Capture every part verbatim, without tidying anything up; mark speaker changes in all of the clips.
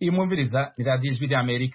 Speaker 1: iyi mwumviriza ni radiyo ijwi ry'Amerika.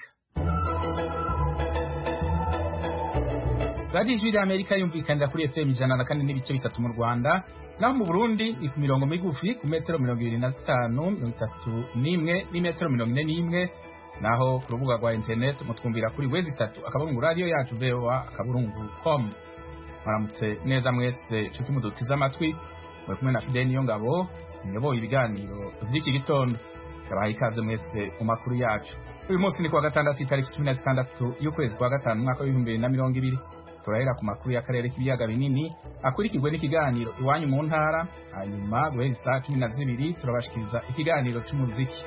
Speaker 1: radiyo ijwi ry'Amerika yumvikanira kuri F M ijana na kane n'ibice bitatu mu Rwanda, naho mu Burundi ni ku mirongo migufi ku metero mirongo ibiri na zitanu, mirongo itatu n'imwe n'imetero mirongo ine n'imwe, naho ku rubuga rwa internet mutwumvira kuri wezi itatu akaburungu radio yacu V O A akaburungu com. Maramutse neza mwese nshuti mudutiza amatwi, muri kumwe na Fidel Niyongabo nyoboye ibiganiro by'iki gitondo. Yabaye ikaze mwese mu makuru yacu. Uyu munsi ni kuwa gatandatu itariki cumi na zitandatu y'ukwezi kwa gatanu mwaka w'ibihumbi bibiri na mirongo ibiri. Turahera ku makuru y'akarere k'ibiyaga binini akurikirwe n'ikiganiro iwanyu mu ntara, hanyuma guhera saa cumi na zibiri turabashikiriza ikiganiro cy'umuziki.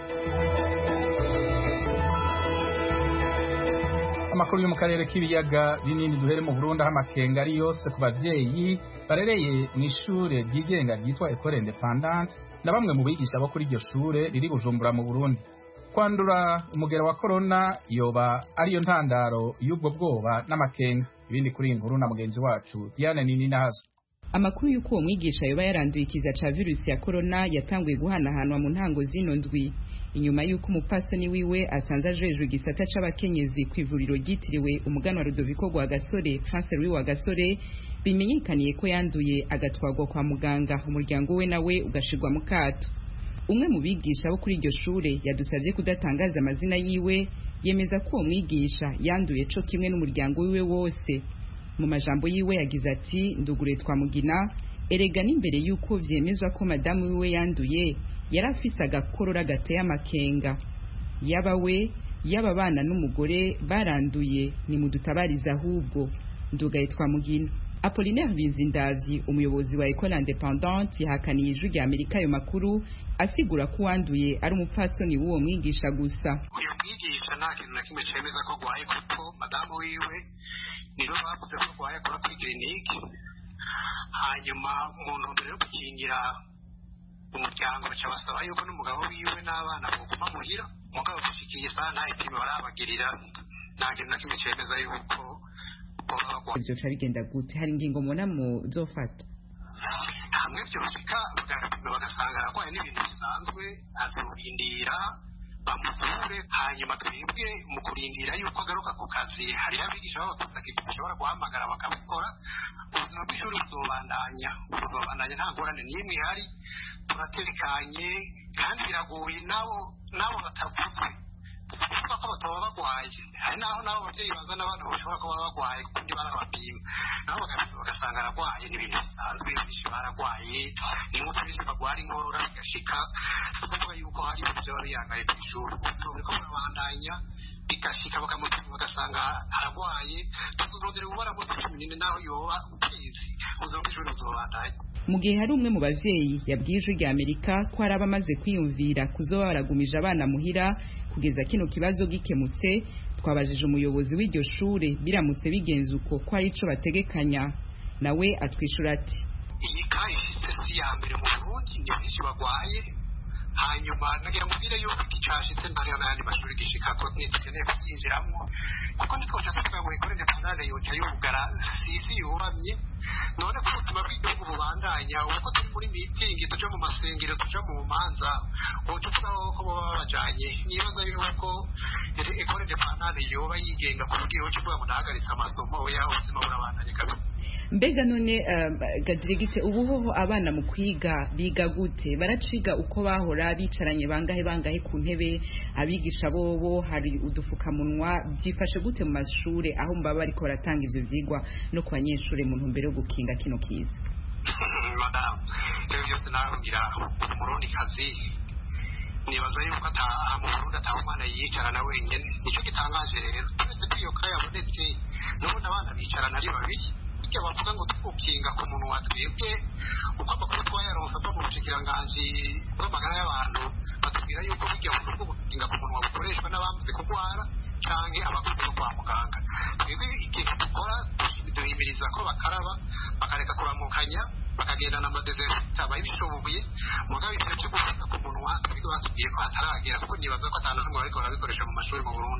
Speaker 1: Amakuru yo mu karere k'ibiyaga binini duhere mu Burundi, aho amakenga ari yose ku bavyeyi barereye mu ishure ryigenga ryitwa Ecole Independante na bamwe mu bigisha bo kuri iryo shure riri Bujumbura mu Burundi. Kwandura umugera wa corona yoba ariyo ntandaro y'ubwo bwoba n'amakenga. Ibindi kuri inkuru na mugenzi wacu Diane Nini nazo.
Speaker 2: Amakuru yuko uwo mwigisha yoba yaranduye ikiza ca virusi ya corona yatanguye guhanahanwa mu ntango zino ndwi, inyuma yuko umupasoni wiwe asanze ajejwe igisata c'abakenyezi kw'ivuriro ryitiriwe umuganwa Rudoviko Rwagasore, Prince Louis Rwagasore, bimenyekaniye ko yanduye agatwagwa kwa muganga, umuryango we nawe ugashirwa mu kato. Umwe mu bigisha bo kuri iryo shure yadusavye kudatangaza amazina yiwe, yemeza ko uwo mwigisha yanduye co kimwe n'umuryango wiwe wose. Mu majambo yiwe yagize ati, ndugure twamugina, erega n'imbere yuko vyemezwa ko madamu wiwe yanduye yarafise agakorora gateye amakenga. Yaba we yaba bana n'umugore baranduye, ni mudutabariza ahubwo. Ndugaye twamugina. Apollinaire Bizindavyi, umuyobozi wa Ecole Independante, yahakaniye ijwi rya Amerika ayo makuru, asigura ko wanduye ari umupfasoni w'uwo mwigisha gusa.
Speaker 3: Uyu mwigisha nta kintu na kimwe cemeza ko agwaye, kuko madamu wiwe niwe bavuze ko agwaye akora kuri kirinike. Hanyuma mu ntumbero yo gukingira umuryango baca basaba yuko n'umugabo wiwe n'abana boguma muhira, mugabo gushikiye isaha nta ipimo barabagirira, nta kintu na kimwe cemeza yuko
Speaker 2: ivyo ca bigenda gute? Hari ingingo mubona muzofata?
Speaker 3: Hamwe vyofika bagapima bagasanga aragwaye n'ibintu bisanzwe, azorindira bamuvure, hanyuma twebwe mu kurindira yuko agaruka ku kazi hariho abigisha b'abakozi bashobora guhamagara bakabikora. Ubuzima bw'ishuri buzobandanya buzobandanya nta ngorane n'imwe ihari, turatekanye kandi biragoye nabo nabo batavuzwe kuvuga ko bataba bagwaye. Hari naho nabo abavyeyi bazana abana bashobora kuba bagwaye kundi barabapima, nabo bagasanga aragwaye n'ibintu bisanzwe, bishi baragwaye n'inkuta bishi bagwara inkorora bigashika. Kuvuga yuko hari ibintu vyaba biyangaye kw'ishuri, bariko barabandanya bigashika bakamupima bagasanga aragwaye, tuzorondera gukora mu cumi n'ine naho yoba ukwezi ubuzima bw'ishuri buzobandanya.
Speaker 2: Mu gihe hari umwe mu bavyeyi yabwiye ijwi rya Amerika ko hari abamaze kwiyumvira kuzoba baragumije abana muhira kugeza kino kibazo gikemutse, twabajije umuyobozi w'iryo shure biramutse bigenze uko ko ari ico bategekanya, nawe atwishura ati,
Speaker 3: iyi kayi si ya mbere mu Burundi, ndi benshi bagwaye. Hanyuma nagira mubwire yuko ikicashitse ntari n'ayandi mashuri gishika ko nitukeneye kucyinjiramwo, kuko nitwoca tuvuga ngo Ecole Independante yoca yugara sisi yuramye. None ko ubuzima bw'igihugu bubandanya, uko turi muri mitingi tuja mu masengero tuja mu manza, tuvuga ko baba babajanye. Nibaza yuko Ecole Independante yoba yigenga ku buryo yoca ivuga ngo nahagaritse amasomo, oya ubuzima burabandanya kabisa.
Speaker 2: Mbega none uh, Gadirigite, ubuhoho abana mu kwiga biga gute? Baraciga uko bahora bicaranye bangahe bangahe ku ntebe? Abigisha bobo hari udufukamunwa? Byifashe gute mu mashure aho mbaba ariko baratanga ivyo vyigwa no ku banyeshure mu ntumbero yo gukinga kino kiza?
Speaker 3: Madam, rero byose narungira umurundi kazi, nibaza yuko ataha mu Burundi ataha umwana yicarana wenyene. Nico gitangaje rero, twese kwiyo kaya yabonetse n'ubundi abana bicarana ari babiri. Icyo bavuga ngo tukukinga ku muntu watwebwe, uko amakuru twayaronse ava mu bushikiranganji bw'amagara y'abantu batubwira yuko burya uburyo bwo gukinga ku muntu bukoreshwa n'abamaze kurwara canke abakozi bo kwa muganga. Twebwe ikintu dukora duhimiriza ko bakaraba, bakareka kuramukanya, bakagendana amadezerta bayishoboye, mugabo ikintu cyo gufata ku muntu watwebwe batubwiye ko hataragera, kuko nibaza ko atanu n'umwe bariko barabikoresha mu mashuri mu Burundi.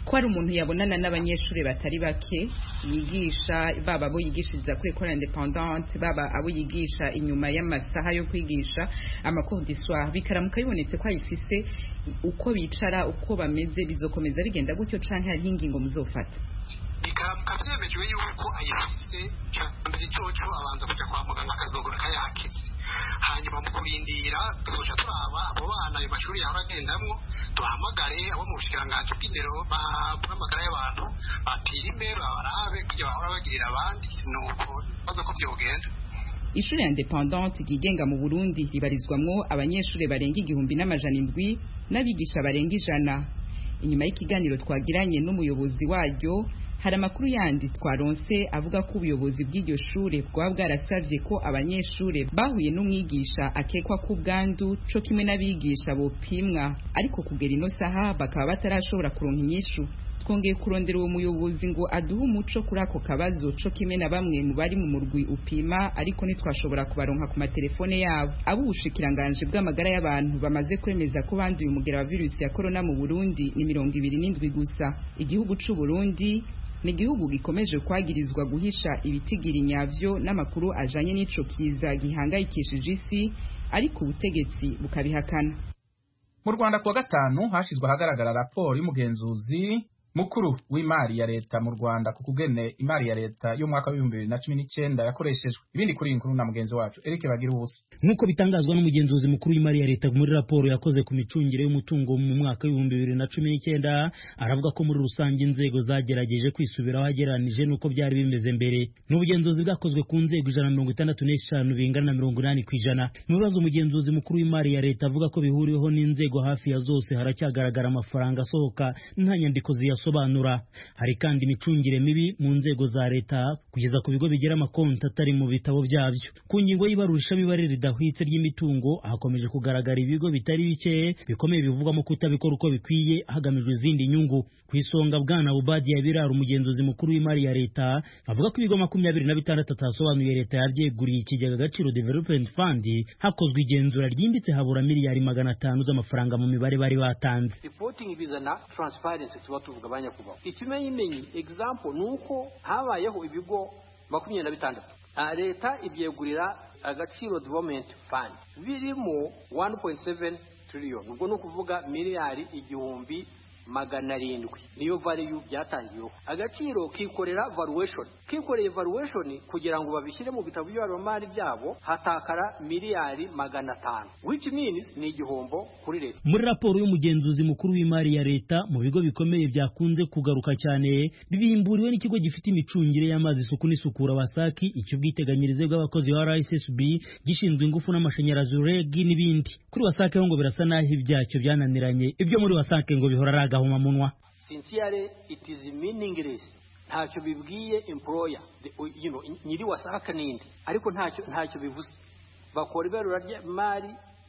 Speaker 2: ko ari umuntu yabonana n'abanyeshuri batari bake yigisha baba abo yigishiriza kuri école indépendante baba abo yigisha inyuma y'amasaha yo kwigisha amacours du soir bikaramuka bibonetse ko ayifise uko bicara uko bameze bizokomeza bigenda gutyo canke hari ingingo muzofata
Speaker 3: bikaramuka vyemejwe yuko ayifise cyambere coco abanza kuja kwa muganga akazogora kayakize hanyuma mu kurindira tuzoja turaba abo bana ayo mashuri yaragendamwo duhamagare abo mu bushikiranganje bw'indero bahamagara y'abantu bapime barabe kugira bahora bagirira abandi nuko bazo ko vyogenda.
Speaker 2: Ishuri independante ryigenga mu Burundi ribarizwamwo abanyeshuri barenga igihumbi n'amajana indwi n'abigisha barenga ijana. Inyuma y'ikiganiro twagiranye n'umuyobozi waryo hari amakuru yandi twaronse avuga ko ubuyobozi bw'iryo shure bwa bwarasavye ko abanyeshure bahuye n'umwigisha akekwa ku bwandu co kimwe n'abigisha bopimwa ariko kugera ino saha bakaba batarashobora kuronka inyishu. Twongeye kurondera uwo muyobozi ngo aduhe umuco kuri ako kabazo co kimwe na bamwe mu bari mu murwi upima ariko ntitwashobora kubaronka ku matelefone yabo. Abo ubushikiranganje bw'amagara y'abantu bamaze kwemeza ko banduye umugera wa virusi ya corona mu Burundi ni mirongo ibiri n'indwi gusa. Igihugu c'u Burundi ni igihugu gikomeje kwagirizwa guhisha ibitigiri nyavyo n'amakuru ajanye n'ico kiza gihangayikishije isi ariko ubutegetsi bukabihakana.
Speaker 1: Mu Rwanda kuwa gatanu hashizwe ahagaragara raporo y'umugenzuzi mukuru w'imari ya leta mu Rwanda ku kugene imari ya leta yo mwaka wa bibiri na cumi n'icyenda yakoreshejwe. Ibindi kuri inkuru na mugenzi wacu Eric Bagira ubusa.
Speaker 4: Nkuko bitangazwa n'umugenzuzi mukuru w'imari ya leta muri raporo yakoze ku micungire y'umutungo mu mwaka wa bibiri na cumi n'icyenda, aravuga ko muri rusange inzego zagerageje kwisubiraho ageranije nuko byari bimeze mbere. N'ubugenzuzi bwakozwe ku nzego ijana na mirongo itandatu n'eshanu bingana na mirongo inani ku ijana. Mu bibazo umugenzuzi mukuru w'imari ya leta avuga ko bihuriweho n'inzego hafi ya zose haracyagaragara amafaranga asohoka nta nyandiko ziya sobanura. Hari kandi imicungire mibi mu nzego za leta kugeza ku bigo bigira amakonti atari mu bitabo byabyo. Ku ngingo y'ibarurisha mibare ridahwitse ry'imitungo hakomeje kugaragara ibigo bitari bike bikomeye bivugamo kutabikora uko bikwiye hagamijwe izindi nyungu. Ku isonga bwana Ubadi Yabirara umugenzuzi mukuru w'imari ya leta avuga ko ibigo makumyabiri na bitandatu atasobanuye leta yabyeguriye ikigega Agaciro Development Fund hakozwe igenzura ryimbitse habura miliyari magana atanu z'amafaranga mu mibare bari batanze.
Speaker 5: Reporting bizana transparency tuba tuvuga banya kubaho. Ikimenyimenyi example nuko habayeho ibigo makumyabiri na bitandatu leta ibyegurira Agaciro Development Fund birimo one point seven trillion ubwo no kuvuga miliyari igihumbi magana arindwi niyo value byatangiyeho. Agaciro kikorera valuation kikoreye valuation kugira ngo babishyire mu bitabo by'abaromari byabo hatakara miliyari magana atanu which means ni igihombo kuri leta.
Speaker 4: Muri raporo y'umugenzuzi mukuru w'imari ya leta mu bigo bikomeye byakunze kugaruka cyane bibimburiwe n'ikigo gifite imicungire y'amazi isuku n'isukura wasaki icyo bwiteganyirize bw'abakozi ba R S S B gishinzwe ingufu n'amashanyarazi R E G n'ibindi. Kuri wasaki ngo birasa naho ibyacyo byananiranye ibyo muri wasaki ngo bihora gahuma munwa.
Speaker 5: Sincerely it is meaningless. Ntacyo bibwiye employer the, you know nyiri wasaka nindi ariko ntacyo ntacyo bivuze. Bakora ibarura ry'imari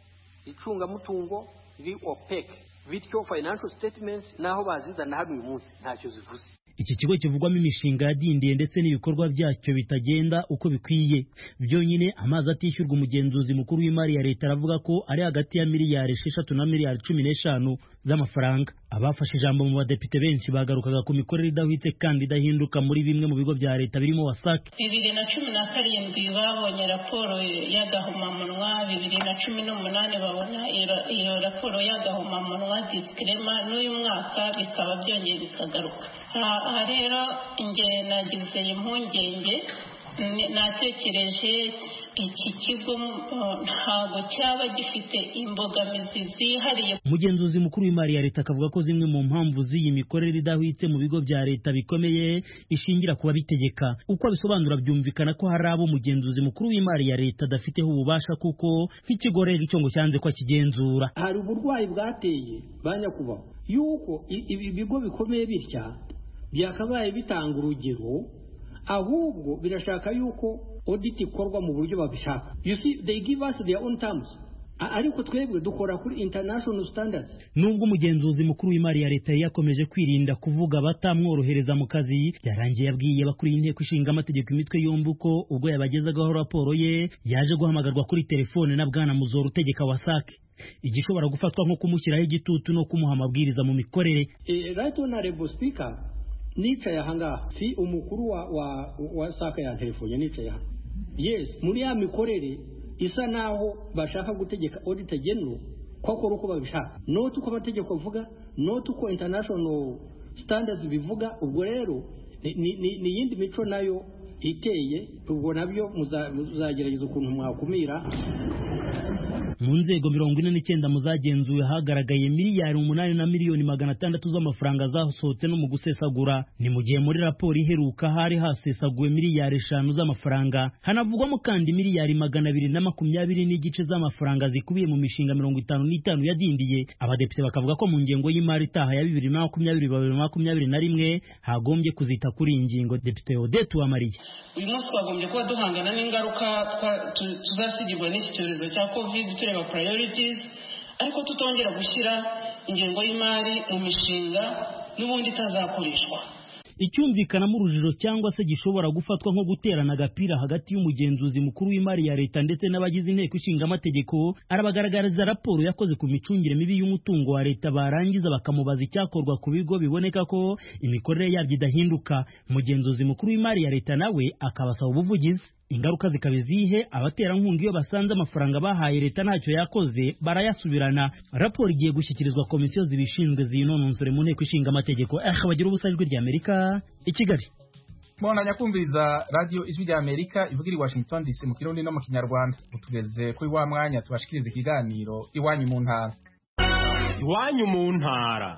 Speaker 5: icunga mutungo ri opaque bityo financial statements naho bazizana hano uyu munsi ntacyo zivuze.
Speaker 4: Iki kigo kivugwamo imishinga yadindiye ndetse n'ibikorwa byacyo bitagenda uko bikwiye. Byonyine amazi atishyurwa umugenzuzi mukuru w'imari ya leta aravuga ko ari hagati ya miliyari esheshatu na miliyari cumi n'eshanu z'amafaranga. Abafashe ijambo mu badepite benshi bagarukaga ku mikorere idahwitse kandi idahinduka muri bimwe mu bigo bya leta birimo wasake.
Speaker 6: bibiri na cumi na karindwi babonye raporo y'agahomamunwa, bibiri na cumi n'umunani babona iyo raporo y'agahomamunwa disclaimer, n'uyu mwaka bikaba byongeye bikagaruka. Aha rero nge nagize impungenge, natekereje iki kigo ntabwo cyaba gifite imbogamizi zihariye.
Speaker 4: Umugenzuzi mukuru w'imari ya leta akavuga ko zimwe mu mpamvu z'iyi mikorere idahwitse mu bigo bya leta bikomeye ishingira kuba bitegeka. Uko bisobanura byumvikana ko hari abo umugenzuzi mukuru w'imari ya leta adafiteho ububasha kuko nk'ikigo rero icyo ngo cyanze ko kigenzura.
Speaker 7: Hari uburwayi bwateye banyakubaho yuko ibi bigo bikomeye bitya byakabaye bitanga urugero, ahubwo birashaka yuko audit ikorwa mu buryo babishaka. You see, they give us their own terms. Ariko twebwe dukora kuri international standards.
Speaker 4: Nubwo umugenzuzi mukuru w'imari ya leta yakomeje kwirinda kuvuga batamworohereza mu kazi, byarangiye yabwiye bakuriye inteko ishinga amategeko imitwe yombi uko ubwo yabagezagaho raporo ye yaje guhamagarwa kuri telefone na bwana Muzoro utegeka wasake. igishobora gufatwa nko kumushyiraho igitutu no kumuha amabwiriza mu mikorere.
Speaker 7: Right honorable speaker, nicaye ahangaha si umukuru wa wa, wa saka ya telefone nicaye aha. Yes, muri ya mikorere isa naho bashaka gutegeka auditor general kwakora uko babishaka, not uko amategeko avuga, not uko international standards bivuga. Ubwo rero ni yindi mico nayo iteye, ubwo nabyo muzagerageza ukuntu mwakumira.
Speaker 4: Mu nzego mirongo ine n'icyenda muzagenzuwe hagaragaye miliyari umunani na miliyoni magana atandatu z'amafaranga zasohotse no mu gusesagura. Ni mu gihe muri raporo iheruka hari hasesaguwe miliyari eshanu z'amafaranga. Hanavugwamo kandi miliyari magana abiri na makumyabiri n'igice z'amafaranga zikubiye mu mishinga mirongo itanu n'itanu yadindiye. Abadepite bakavuga ko mu ngengo y'imari itaha ya bibiri na makumyabiri bibiri na makumyabiri na rimwe hagombye kuzita kuri iyi ngingo. Depite Odette Uwamariya:
Speaker 8: uyu munsi twagombye kuba duhangana n'ingaruka tuzasigirwa n'iki cyorezo cya covid tureba priorities, ariko tutongera gushyira ingengo y'imari mu mishinga n'ubundi itazakoreshwa.
Speaker 4: Icyumvikanamo urujijo cyangwa se gishobora gufatwa nko guterana agapira hagati y'umugenzuzi mukuru w'imari ya leta ndetse n'abagize inteko ishinga amategeko. Arabagaragariza raporo yakoze ku micungire mibi y'umutungo wa leta, barangiza bakamubaza icyakorwa ku bigo biboneka ko imikorere yabyo idahinduka. Umugenzuzi mukuru w'imari ya leta nawe akabasaba ubuvugizi. Ingaruka zikaba izihe? Abaterankunga iyo basanze amafaranga bahaye leta ntacyo yakoze barayasubirana. Raporo igiye gushyikirizwa komisiyo zibishinzwe zinonosore mu nteko ishinga amategeko. Eh, bagira ubusa ijwi rya Amerika i Kigali.
Speaker 1: Mwana nyakumviriza radio ijwi rya Amerika ivugira i Washington D C mu Kirundi no mu Kinyarwanda. Utugeze kuri wa mwanya tubashikiriza ikiganiro iwanyu mu ntara.
Speaker 9: Iwanyu mu ntara.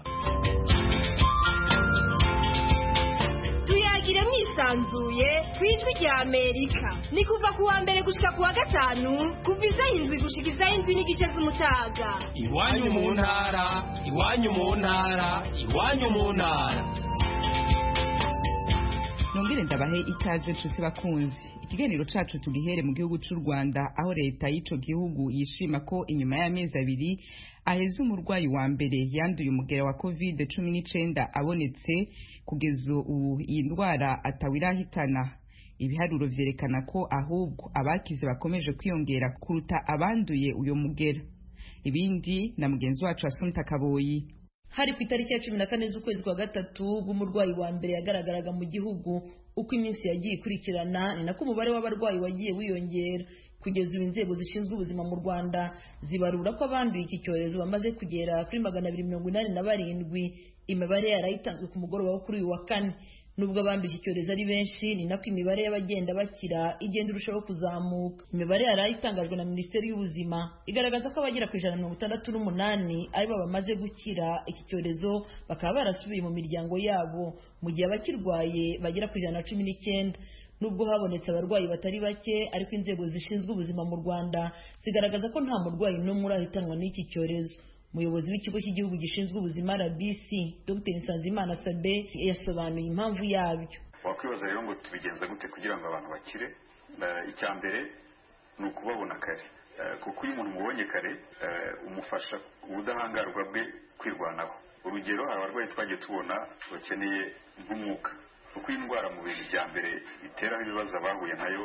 Speaker 10: Tuyagire mwisanzuye kwijwi rya Amerika. Ni kuva kuwa mbere gushika kuwa gatanu, kuva izahindwi gushika izahindwi n'igice z'umutaga.
Speaker 9: Iwanyu mu ntara, iwanyu mu ntara, iwanyu mu ntara.
Speaker 2: Nongere ndabahe ikaze nshuti bakunzi. Ikiganiro cacu tugihere mu gihugu cy'u Rwanda, aho leta y'ico gihugu yishima ko inyuma y'amezi abiri aheze umurwayi wa mbere yanduye umugera wa covid cumi n'icyenda abonetse. Kugeza ubu iyi ndwara atawirahitana. Ibiharuro vyerekana ko ahubwo abakize bakomeje kwiyongera kuruta abanduye uyo mugera. Ibindi na mugenzi wacu Assunta Kaboyi.
Speaker 11: Hari ku itariki ya cumi na kane z'ukwezi kwa gatatu bw'umurwayi wa mbere yagaragaraga mu gihugu. Uko iminsi yagiye ikurikirana ni nako umubare w'abarwayi wagiye wiyongera. Kugeza ubu inzego zishinzwe ubuzima mu Rwanda zibarura ko abanduye iki cyorezo bamaze kugera kuri magana abiri mirongo inani na barindwi. Imibare yarayitanzwe ku mugoroba wo kuri uyu wa kane. Nubwo abanduye iki cyorezo ari benshi, ni nako imibare y'abagenda bakira igenda irushaho kuzamuka. Imibare yarayitangajwe na Minisiteri y'Ubuzima igaragaza ko abagera ku ijana na mirongo itandatu n'umunani aribo bamaze gukira iki cyorezo, bakaba barasubiye mu miryango yabo, mu gihe abakirwaye bagera ku ijana na cumi n'icyenda. Nubwo habonetse abarwayi batari bake, ariko inzego zishinzwe ubuzima mu Rwanda zigaragaza ko nta murwayi n'umwe urahitanwa n'iki cyorezo. Umuyobozi w'ikigo cy'igihugu gishinzwe ubuzima R B C Dr Nsanzimana Sabe yasobanuye impamvu yabyo.
Speaker 12: Wakwibaza rero ngo tubigenza gute kugira ngo abantu bakire? Icya mbere ni ukubabona kare, kuko iyo umuntu mubonye kare umufasha ubudahangarwa bwe kwirwanaho. Urugero, hari abarwayi twagiye tubona bakeneye nk'umwuka, kuko iyi ndwara mu bintu bya mbere iteraho ibibazo abahuye nayo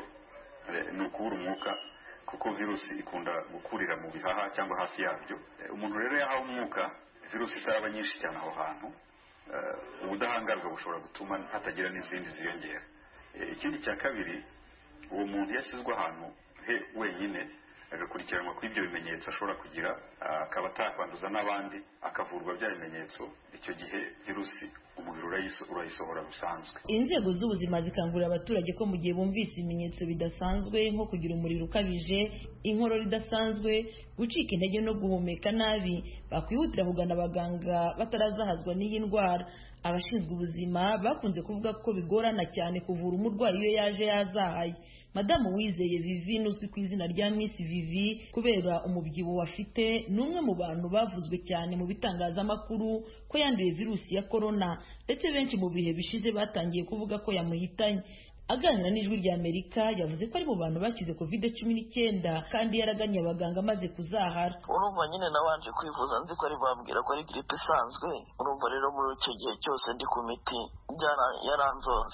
Speaker 12: ni ukubura umwuka, kuko virusi ikunda gukurira mu bihaha cyangwa hafi yabyo. Umuntu rero yahawe umwuka, virusi itaraba nyinshi cyane aho hantu, ubudahangarwa bushobora gutuma hatagira n'izindi ziyongera. Ikindi cya kabiri, uwo muntu yashyizwe ahantu he wenyine agakurikiranwa kuri ibyo bimenyetso ashobora kugira, akaba atakwanduza n'abandi, akavurwa bya bimenyetso, icyo gihe virusi umubiri urayisohora bisanzwe.
Speaker 11: Inzego z'ubuzima zikangurira abaturage ko mu gihe bumvise ibimenyetso bidasanzwe nko kugira umuriro ukabije, inkorora idasanzwe, gucika intege no guhumeka nabi, bakwihutira kugana abaganga batarazahazwa n'iyi ndwara. Abashinzwe ubuzima bakunze kuvuga ko bigorana cyane kuvura umurwayi iyo yaje yazahaye. Madamu Wizeye Vivi, uzwi ku izina rya Miss Vivi kubera umubyibuho afite, n'umwe mu bantu bavuzwe cyane mu bitangazamakuru ko yanduye virusi ya corona, ndetse benshi mu bihe bishize batangiye kuvuga ko yamuhitanye. Aganira n'ijwi rya Amerika yavuze ko ari mu bantu bakize covid cumi n'icyenda kandi yaraganye abaganga amaze kuzahara.
Speaker 13: Urumva nyine nabanje kwivuza nzi ko ari bambwira ko ari gripe isanzwe. Urumva rero muri icyo gihe cyose ndi ku miti byara yaranzonze.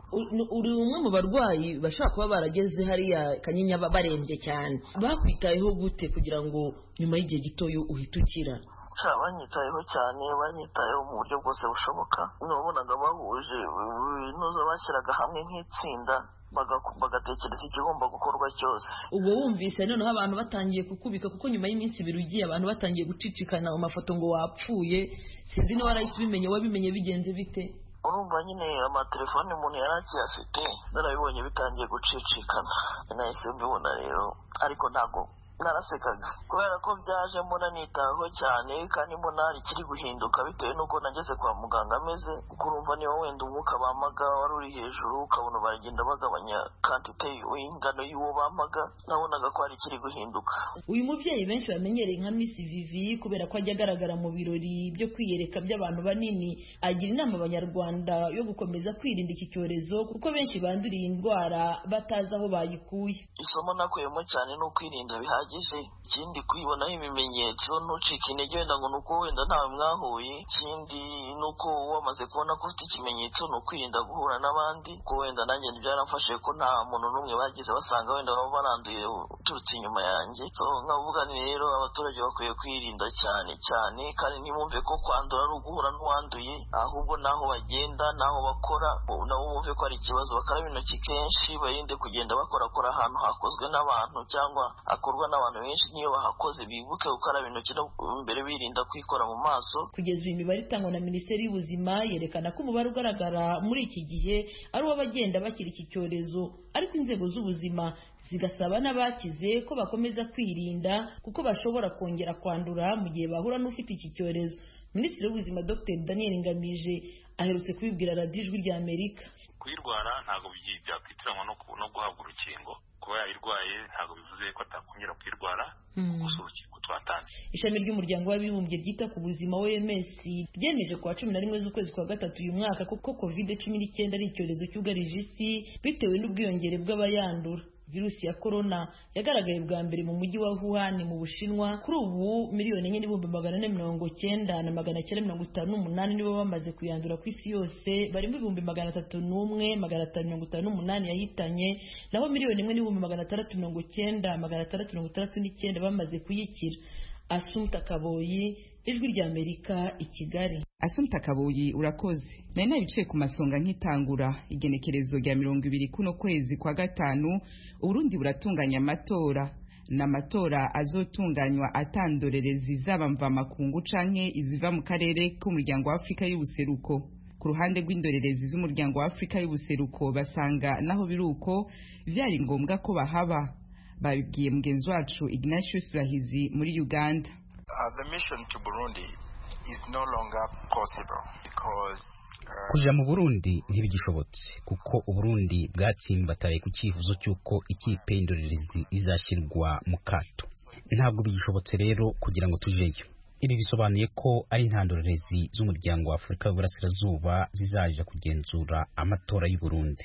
Speaker 11: uri umwe mu barwayi bashobora kuba barageze hariya Kanyinya barembye cyane, bakwitayeho gute kugira ngo nyuma y'igihe gitoyo uhite ukira?
Speaker 13: banyitayeho cyane, banyitayeho mu buryo bwose bushoboka. Nabonaga bahuje ibinuzo, bashyiraga hamwe nk'itsinda bagatekereza ikigomba gukorwa cyose.
Speaker 11: Ubwo wumvise noneho abantu batangiye kukubika, kuko nyuma y'iminsi ibiri ugiye abantu batangiye gucicikana mu mafoto ngo wapfuye, sinzi niba warahise ubimenye, wabimenye bigenze bite?
Speaker 13: Urumva nyine amatelefone umuntu yari akiyafite, narabibonye bitangiye gucicikana, nahise mbibona rero, ariko ntabwo narasekaga kubera ko byaje mbona nitaho cyane, kandi mbona hari ikiri guhinduka bitewe n'uko nageze kwa muganga ameze. Kuko urumva niba wenda umwuka bamaga wari uri hejuru, ukabona baragenda bagabanya kantite y'ingano y'uwo bamaga, nabonaga ko hari ikiri guhinduka.
Speaker 11: Uyu mubyeyi benshi bamenyereye nka Miss Vivi kubera ko ajya agaragara mu birori byo kwiyereka by'abantu banini, agira inama abanyarwanda yo gukomeza kwirinda iki cyorezo kuko benshi banduriye indwara batazi aho bayikuye.
Speaker 13: Isomo nakuyemo cyane ni ukwirinda bihagije. Ikindi kwibonaho ibimenyetso, ntucike intege wenda ngo nuko wenda ntawe mwahuye. Ikindi nuko wamaze kubona ko ufite ikimenyetso, ni ukwirinda guhura n'abandi, kuko wenda nanjye byaramfashije ko nta muntu n'umwe bagize basanga wenda baba baranduye uturutse inyuma yanjye. So nkavuga ni rero abaturage bakwiye kwirinda cyane cyane, kandi ntibumve ko kwandura ari uguhura n'uwanduye, ahubwo naho bagenda naho bakora nabo bumve ko ari ikibazo, bakaraba intoki kenshi, barinde kugenda bakorakora ahantu hakozwe n'abantu cyangwa hakorwa abantu benshi. Niyo bahakoze bibuke gukaraba intoki mbere, birinda kwikora mu maso.
Speaker 11: Kugeza uyu mibare itangwa na Minisiteri y'Ubuzima yerekana ko umubare ugaragara muri iki gihe ari uw'abagenda bakira iki cyorezo, ariko inzego z'ubuzima zigasaba n'abakize ko bakomeza kwirinda kuko bashobora kongera kwandura mu gihe bahura n'ufite iki cyorezo. Minisitiri w'Ubuzima Dr Daniel Ngamije aherutse kubibwira radiyo Ijwi rya Amerika.
Speaker 14: Kuyirwara ntabwo byakwitiranywa no guhabwa urukingo. Kuba yayirwaye ntabwo bivuze ko atakongera kuyirwara, gusa urukingo twatanze.
Speaker 11: Ishami ry'umuryango w'abibumbye ryita ku buzima O M S ryemeje kuwa cumi na rimwe z'ukwezi kwa gatatu uyu mwaka kuko covid cumi n'icyenda ari icyorezo cyugarije isi bitewe n'ubwiyongere bw'abayandura. Virusi ya corona yagaragaye bwa mbere mu mujyi wa Wuhan mu Bushinwa. Kuri ubu miliyoni enye n'ibihumbi magana ane mirongo cyenda na magana cyenda mirongo itanu n'umunani nibo bamaze kuyandura ku isi yose, barimo ibihumbi magana atatu n'umwe magana atanu mirongo itanu n'umunani yahitanye, naho miliyoni imwe n'ibihumbi magana atandatu mirongo cyenda magana atandatu mirongo itandatu n'icyenda bamaze kuyikira. Asumta Kaboyi, Ijwi rya Amerika, i Kigali.
Speaker 2: Asumta Kaboyi urakoze. Nari nabicaye ku masonga nk'itangura igenekerezo rya mirongo ibiri kuno kwezi kwa gatanu, Uburundi buratunganya amatora. N'amatora azotunganywa atandorerezi zaba mva makungu canke iziva mu karere k'umuryango wa Afrika y'ubuseruko. Ku ruhande rw'indorerezi z'umuryango wa Afrika y'ubuseruko basanga naho biruko vyari ngombwa ko bahaba. Babibwiye mugenzi wacu Ignatius Rahizi muri Uganda.
Speaker 15: Uh, the mission to Burundi is no longer possible because uh,
Speaker 16: kuja mu Burundi ntibigishobotse kuko Uburundi bwatsimbataye ku cyifuzo cy'uko ikipe y'indorerezi izashirwa mu kato. Ntabwo bigishobotse rero kugira ngo tujeyo. Ibi bisobanuye ko ari intandorerezi z'umuryango wa Afrika y'Uburasirazuba zizaje kugenzura amatora y'u Burundi.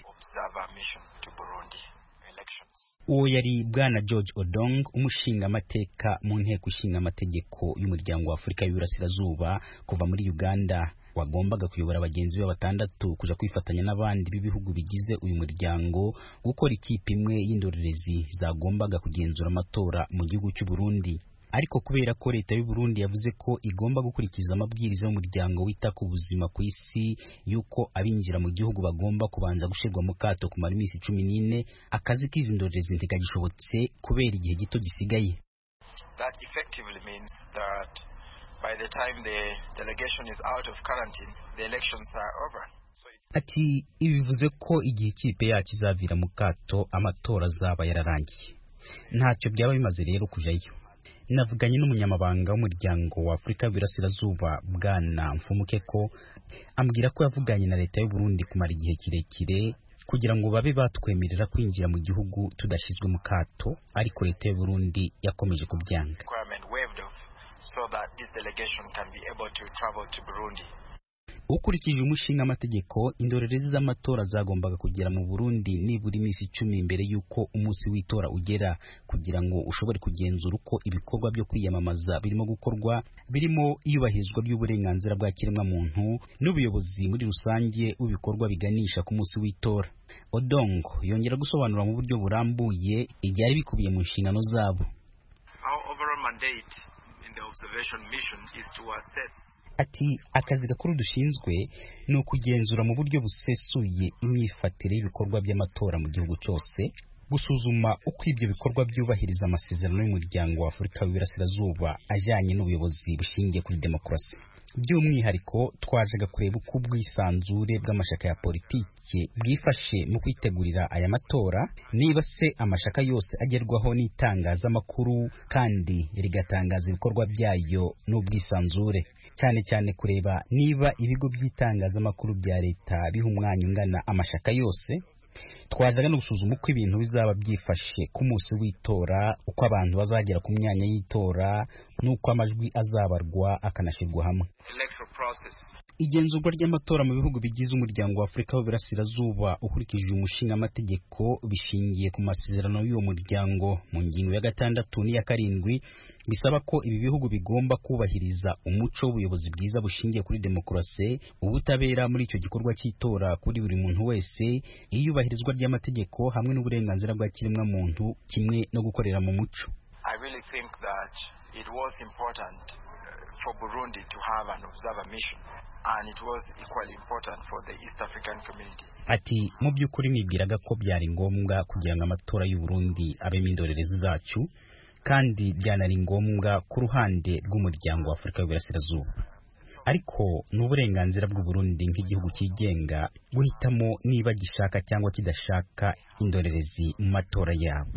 Speaker 16: Uwo yari Bwana George Odong, umushinga amateka mu nteko ishinga amategeko y'umuryango wa Afrika y'Uburasirazuba kuva muri Uganda, wagombaga kuyobora abagenzi be batandatu kuja kwifatanya n'abandi b'ibihugu bigize uyu muryango gukora ikipe imwe y'indorerezi zagombaga kugenzura amatora mu gihugu cy'u Burundi. Ariko kubera ko leta y'u Burundi yavuze ko igomba gukurikiza amabwiriza y'umuryango wita ku buzima ku isi yuko abinjira mu gihugu bagomba kubanza gushirwa mu kato kumara iminsi cumi n'ine, akazi k'izindorerezi ntikagishobotse kubera igihe gito gisigaye.
Speaker 15: That effectively means that by the time the delegation is out of quarantine, the elections are over.
Speaker 16: Ati ibi bivuze ko igihe ikipe yacu izavira mu kato amatora azaba yararangiye. Ntacyo byaba bimaze rero kujayo. Navuganye n'umunyamabanga w'umuryango wa Afrika y'Uburasirazuba Bwana Mfumukeko, ambwira ko yavuganye na leta y'u Burundi kumara igihe kirekire kugira ngo babe batwemerera kwinjira mu gihugu tudashizwe mu kato, ariko leta y'u Burundi yakomeje kubyanga. ukurikije umushinga amategeko indorerezi z'amatora zagombaga kugera mu Burundi nibura iminsi icumi mbere y'uko umunsi w'itora ugera kugira ngo ushobore kugenzura uko ibikorwa byo kwiyamamaza birimo gukorwa birimo iyubahirizwa ry'uburenganzira bwa kiremwa muntu n'ubuyobozi muri rusange w'ibikorwa biganisha ku munsi w'itora. Odong yongera gusobanura mu buryo burambuye ibyari bikubiye mu nshingano zabo.
Speaker 15: Our overall mandate in the observation mission is to assess.
Speaker 16: Ati akazi gakuru dushinzwe ni ukugenzura mu buryo busesuye imyifatire y'ibikorwa by'amatora mu gihugu cyose, gusuzuma uko ibyo bikorwa byubahiriza amasezerano y'umuryango wa Afurika y'Iburasirazuba ajyanye n'ubuyobozi bushingiye kuri demokarasi. By'umwihariko twajaga kureba uko ubwisanzure bw'amashaka ya politiki bwifashe mu kwitegurira aya matora, niba se amashaka yose agerwaho n'itangazamakuru kandi rigatangaza ibikorwa byayo n'ubwisanzure, cyane cyane kureba niba ibigo by'itangazamakuru bya leta biha umwanya ungana amashaka yose. Twazaga no gusuzuma uko ibintu bizaba byifashe ku munsi w'itora, uko abantu bazagera ku myanya y'itora n'uko amajwi azabarwa akanashyirwa hamwe. Igenzurwa ry'amatora mu bihugu bigize umuryango wa Afurika y'Iburasirazuba ukurikije umushinga amategeko bishingiye ku masezerano y'uwo muryango mu ngingo ya gatandatu n'iya karindwi bisaba ko ibi bihugu bigomba kubahiriza umuco w'ubuyobozi bwiza bushingiye kuri demokarasi, ubutabera muri icyo gikorwa cy'itora kuri buri muntu wese, iyubahirizwa ry'amategeko hamwe n'uburenganzira bwa kiremwa muntu kimwe no gukorera mu muco.
Speaker 15: I really think that it was important for Burundi to have an observer mission, and it was equally important for the East African community.
Speaker 16: Ati mu by'ukuri nibwiraga ko byari ngombwa kugira ngo amatora y'u Burundi abemo indorerezi zacu, kandi byanari ngombwa ku ruhande rw'umuryango wa Afurika y'Iburasirazuba. Ariko n'uburenganzira bw'u Burundi nk'igihugu cyigenga guhitamo niba gishaka cyangwa kidashaka indorerezi mu matora yabo.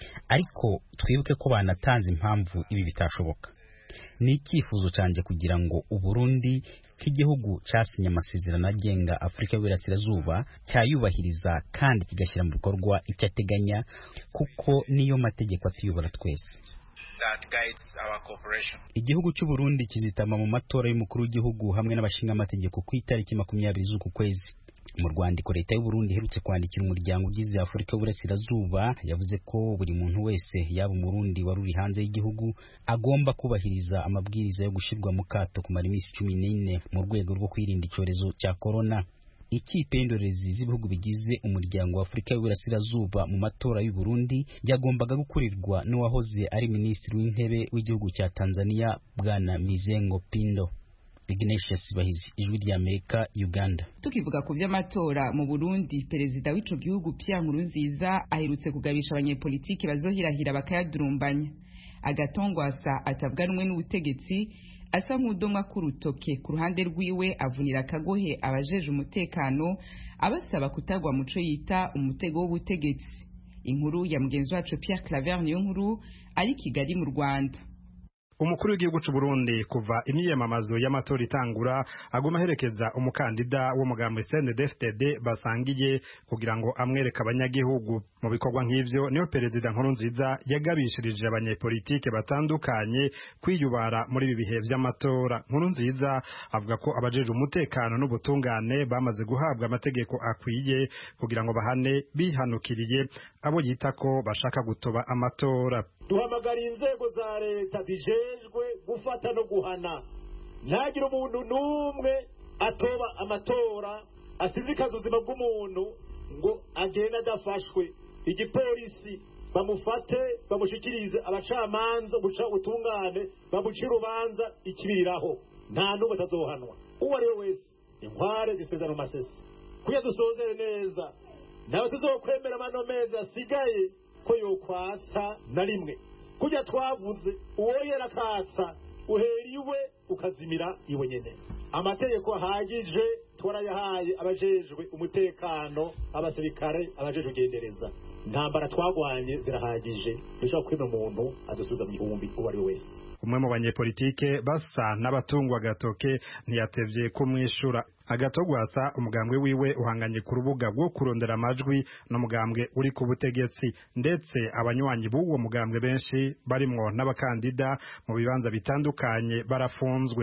Speaker 16: Ariko twibuke ko banatanze impamvu ibi bitashoboka. Ni icyifuzo canje kugira ngo u Burundi nk'igihugu cyasinye amasezerano agenga Afurika y'Iburasirazuba cyayubahiriza kandi kigashyira mu bikorwa icyo ateganya, kuko niyo mategeko atuyobora twese.
Speaker 15: That guides our cooperation.
Speaker 16: Igihugu cy'u Burundi kizitama mu matora y'umukuru w'igihugu hamwe n'abashinga amategeko ku itariki makumyabiri z'uku kwezi. Mu rwandiko leta y'u Burundi iherutse kwandikira umuryango ugize Afurika y'Iburasirazuba yavuze ko buri muntu wese yaba umurundi wari uri hanze y'igihugu agomba kubahiriza amabwiriza yo gushirwa mu kato kumara iminsi cumi n'ine mu rwego rwo kwirinda icyorezo cya corona. Ikipe y'indorerezi z'ibihugu bigize umuryango wa Afurika y'Iburasirazuba mu matora y'u Burundi yagombaga gukurirwa n'uwahoze ari minisitiri w'intebe w'igihugu cya Tanzania Bwana Mizengo Pindo. Ignatius Bahizi, Ijwi ry'Amerika, Uganda.
Speaker 2: Tukivuga ku vy'amatora mu Burundi, perezida w'ico gihugu Pierre Nkurunziza aherutse kugabisha abanyepolitiki bazohirahira bakayadurumbanya. Agatongwasa atavuga rumwe n'ubutegetsi asa nk'udomwa k'urutoke ku ruhande rwiwe avunira akagohe abajeje umutekano abasaba kutagwa muco yita umutego w'ubutegetsi. Inkuru ya mugenzi wacu Pierre Claver niyo nkuru ari Kigali mu Rwanda.
Speaker 17: Umukuru w'igihugu cy'u Burundi kuva imyiyamamazo y'amatora itangura aguma herekeza umukandida wo mugambo C N D D F D basangiye kugira ngo amwereka abanyagihugu. Mu bikorwa nk'ivyo niyo perezida Nkurunziza yagabishirije abanyepolitike batandukanye kwiyubara muri ibi bihe vy'amatora. Nkurunziza avuga ko abajeje umutekano n'ubutungane bamaze guhabwa amategeko akwiye kugira ngo bahane bihanukiriye abo yita ko bashaka gutoba amatora.
Speaker 18: Duhamagara inzego za leta zijejwe gufata no guhana, ntagire umuntu n'umwe atoba amatora asizikaza ubuzima bw'umuntu ngo agenda adafashwe. Igipolisi bamufate bamushikirize abacamanza guca utungane bamucira urubanza ikibiriraho, nta n'umwe atazohanwa. Uwo ari we wese inkware zisezerano masese kuya dusozere neza, nawe tuzokwemera amano meza asigaye ko yokwasa na rimwe. Kujya twavuze uwo yerakatsa uhera iwe ukazimira iwe nyene. Amategeko ahagije twarayahaye abajejwe umutekano, abasirikare, abajeje ugendereza. Ntambara twagwanye zirahagije, bishobora kwima umuntu adusubiza mu gihumbi uwo ari we wese.
Speaker 17: Umwe mu banyepolitike basa n'abatungwa gatoke ntiyatevye kumwishura. Agatogwasa umugambwe wiwe uhanganye ku rubuga rwo kurondera amajwi n'umugambwe uri ku butegetsi, ndetse abanywanyi b'uwo mugambwe benshi barimwo n'abakandida mu bibanza bitandukanye barafunzwe.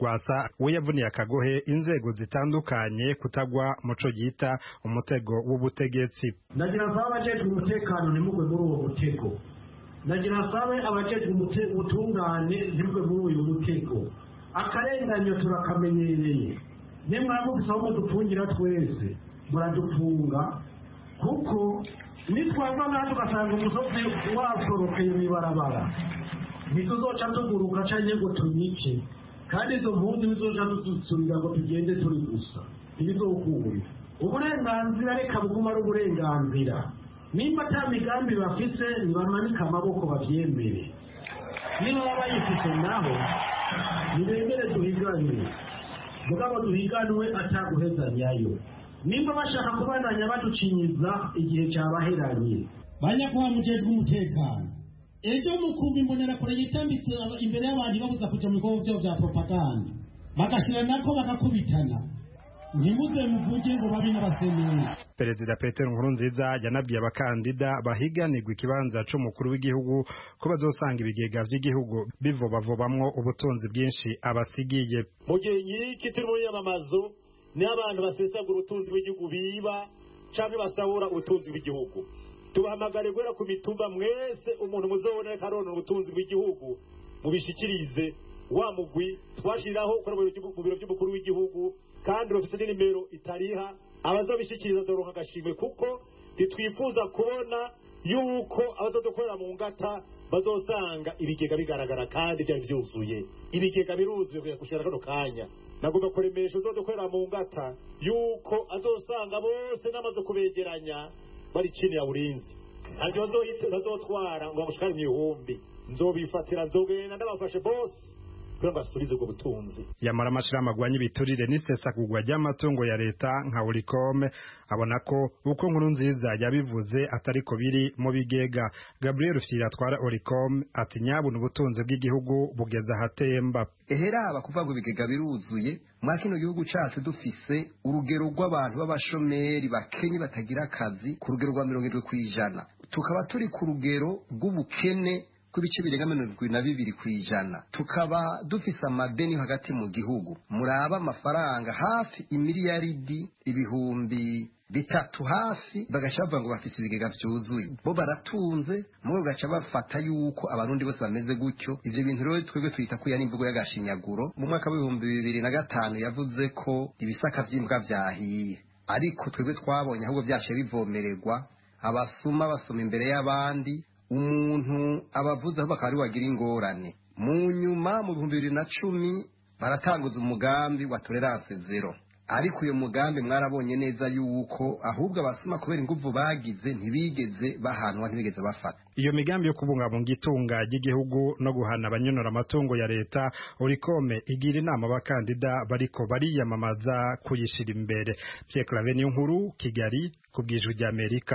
Speaker 17: Rwasa we yavuniye akagohe inzego zitandukanye kutagwa muco yita umutego w'ubutegetsi.
Speaker 19: Nagira nsaba abajejwe umutekano ntimugwe muri uwo mutego. Nagira nsabe abajejwe ubutungane ntimugwe muri uyu mutego. Akarenganyo turakamenyereye. Nimwamugisa aho dupfungira twese muradufunga kuko nitwava naho tugasanga umusozi wasorokeye mw'ibarabara ntituzoca tuguruka canke ngo tunyice kandi izo mpunzi bizoca dusubira ngo tugende turi gusa ntibizokure. Uburenganzira reka buguma ari uburenganzira. Nimba ata migambi bafise nibamanike amaboko bavyemere. Niba baba bayifise naho nibemere duhiganwe mugabo duhiganwe ataguhezanyayo. Nimba bashaka kubandanya baducinyiza igihe cyabaheranye.
Speaker 20: Banyakuba mujejwe umutekano ejo mukumva imbonera kure yitambitse imbere y'abantu babuza kuja mu bikorwa byo bya propaganda bagashira nako bakakubitana ntimuze muvuge ngo babi n'abaseneri.
Speaker 17: Perezida Petero Nkurunziza yanabwiye abakandida bahiganirwa ikibanza c'umukuru w'igihugu ko bazosanga ibigega vy'igihugu bivobavobamwo ubutunzi bwinshi abasigiye.
Speaker 18: Mu gihe yiki turi mu yamamazo ni abantu basesagura ubutunzi bw'igihugu biba canke basahura ubutunzi bw'igihugu. Tubahamagare gwera ku mitumba mwese umuntu muzobona karona ubutunzi bw'igihugu mubishikirize wa mugwi twashiraho ukora mu biro by'umukuru w'igihugu kandi ofisi n'imero itariha abazobishikiriza zoronka agashimwe kuko ntitwifuza kubona yuko abazodukorera mu ngata bazosanga ibigega bigaragara kandi byari byuzuye. Ibigega biruzuye kuya kushira kano kanya nagomba kuremesha uzodukorera mu ngata yuko azosanga bose namaze kubegeranya bari chini ya ulinzi. Ntabyo bazotwara ngo bamushikare mwihumbi nzobifatira nzogenda ndabafashe boss basubize ubwo butunzi.
Speaker 17: Yamara amashirahamwe agwanya ibiturire n'isesagurwa ry'amatungo ya leta nka Uricome abona ko uko Nkurunziza yabivuze atariko biri mu bigega. Gabriel Rufyiri atwara Uricome ati nyabuna ubutunzi bw'igihugu bugeza hatemba.
Speaker 21: Eheraba kuva ngo ibigega biruzuye mwa kino gihugu cacu dufise urugero rw'abantu b'abashomeri bakenye batagira akazi ku rugero rwa mirongo irindwi kw'ijana. Tukaba turi ku rugero rw'ubukene kubice birenga mirongo irindwi na bibiri kw'ijana. Tukaba dufise amadeni hagati mu gihugu muraba amafaranga hafi imiliyaridi ibihumbi bitatu hafi bagashava ngo bafise ibigega vyuzuye. Bo baratunze mwe gaca bafata yuko abarundi bose bameze gutyo. Ivyo bintu rero twebwe twita ko yani imvugo y'agashinyaguro. Mu mwaka w'ibihumbi bibiri na gatanu yavuze ko ibisaka vy'imbwa vyahiye, ariko twebwe twabonye ahubwo vyashe bivomererwa abasuma basoma imbere y'abandi umuntu abavuze aho bakari wagira ingorane. Mu nyuma mu bihumbi bibiri na cumi baratanguza umugambi wa tolerance zero, ariko uyo mugambi mwarabonye neza yuko ahubwo abasuma kubera inguvu bagize ntibigeze bahanwa ntibigeze bafata.
Speaker 17: Iyo migambi yo kubungabunga itunga ry'igihugu no guhana abanyonora amatungo ya leta Uricome igira inama abakandida bariko bariyamamaza kuyishira imbere. Pierre Claver Niyonkuru, Kigali, kubw'Ijwi ry'Amerika.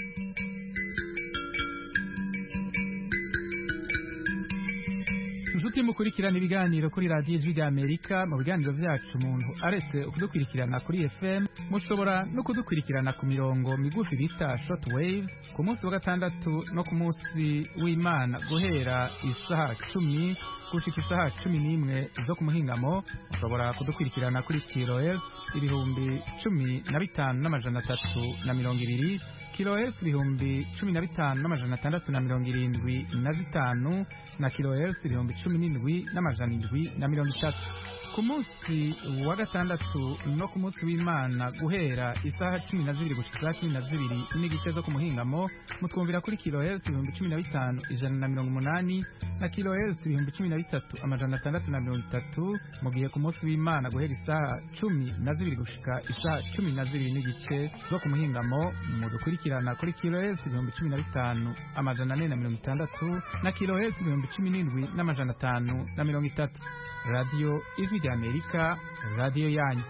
Speaker 1: Inshuti mukurikirana ibiganiro kuri radiyo Ijwi ry'Amerika. Mu biganiro vyacu umuntu aretse ukudukurikirana kuri F M mushobora no kudukurikirana ku mirongo migufi bita short waves ku munsi wa gatandatu no ku munsi w'Imana guhera isaha cumi gushika isaha cumi n'imwe zo ku muhingamo. Mushobora kudukurikirana kuri kilohertz ibihumbi cumi na bitanu n'amajana atatu na mirongo ibiri, kilohertz ibihumbi cumi na bitanu n'amajana atandatu na mirongo irindwi na zitanu na kilohertz ibihumbi cumi n'indwi n'amajana indwi na mirongo itatu. Ku munsi wa gatandatu no ku munsi w'Imana guhera isaha cumi na zibiri gushika isaha cumi na zibiri n'igice zo ku muhingamo mutwumvira kuri kilohertz ibihumbi cumi na bitanu ijana na mirongo umunani na kilohertz ibihumbi cumi na bitatu amajana atandatu na mirongo itatu, mu gihe ku munsi w'Imana guhera isaha cumi na zibiri gushika isaha cumi na zibiri n'igice zo ku muhingamo mudukurikirana kuri kilohertz ibihumbi cumi na bitanu amajana ane na mirongo itandatu na kilohertz ibihumbi cumi n'indwi n'amajana atanu na mirongo itatu. Radio Ijwi ry'Amerika, radio yanyu.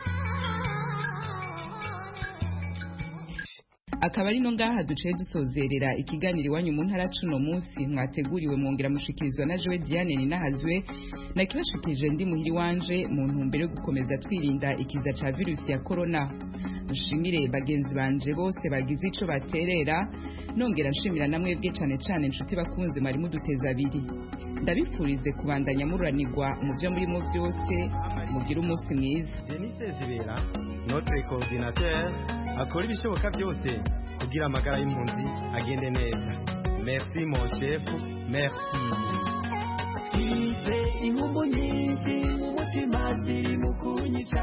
Speaker 2: Akaba ari no ngaha duciye dusozerera ikiganiro iwanyu mu ntara cuno munsi mwateguriwe mwongera mushikirizwa na Joe Diane Ninahazwe na kibashikije ndi muhiri wanje mu ntumbero yo gukomeza twirinda ikiza ca virusi ya corona. Nshimire bagenzi banje bose bagize ico baterera, nongera nshimira namwe bwe cane cane inshuti bakunze mari muduteza abiri. ndabifurize kubandanya mururanirwa mu byo murimo byose mugire umunsi mwiza.
Speaker 3: Denise Zibera notre coordinateur akora ibishoboka byose kugira amagara y'impunzi agende neza. Merci mon chef, merci.
Speaker 9: Ize inkumbu nyinshi mu mutima ziri mu kunyica,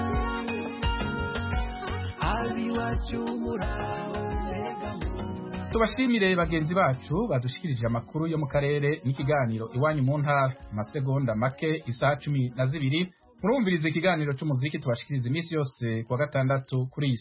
Speaker 9: abiwacu muraho mbega mura.
Speaker 1: Tubashimire bagenzi bacu badushikirije amakuru yo mu karere n'ikiganiro iwanyu mu ntara. Amasegonda make isaha cumi na zibiri murumviriza ikiganiro cy'umuziki tubashikiriza iminsi yose kuwa gatandatu kuri